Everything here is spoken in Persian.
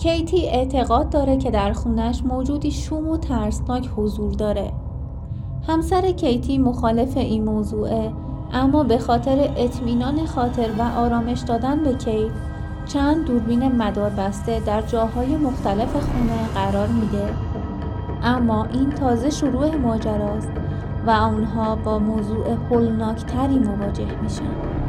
کیتی اعتقاد داره که در خونش موجودی شوم و ترسناک حضور داره. همسر کیتی مخالف این موضوعه، اما به خاطر اطمینان خاطر و آرامش دادن به کیت چند دوربین مداربسته در جاهای مختلف خونه قرار میده. اما این تازه شروع ماجراست و اونها با موضوع هولناکتری مواجه میشن.